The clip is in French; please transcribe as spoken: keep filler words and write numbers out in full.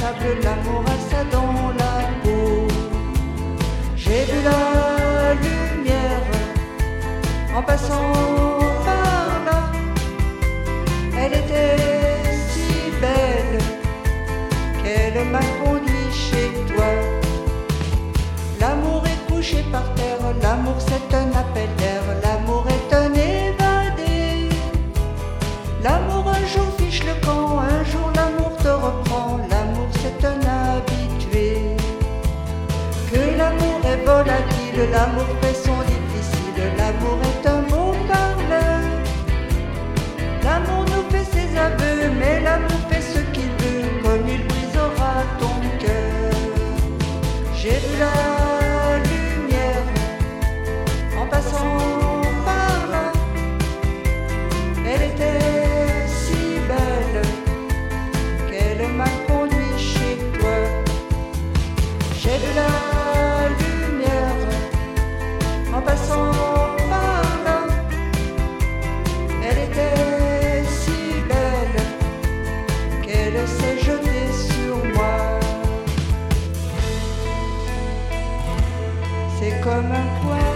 sable, l'amour a ça dans la peau. J'ai vu la lumière en passant par là. Elle était si belle qu'elle m'a conduit chez toi. L'amour est couché par terre, l'amour c'est un appel d'air, l'amour est un évadé. L'amour un jour fiche le camp, un jour l'amour te reprend, l'amour c'est un habitué. Que l'amour est volatile, l'amour fait son difficile, l'amour est un beau parleur. L'amour nous fait ses aveux, mais l'amour fait ce qu'il veut, comme il brisera ton cœur. J'ai vu la lumière en passant par là. Elle était si belle qu'elle m'a conduit chez toi. J'ai vu la lumière en passant par là. Elle était si belle qu'elle s'est jetée sur moi. C'est comme un poids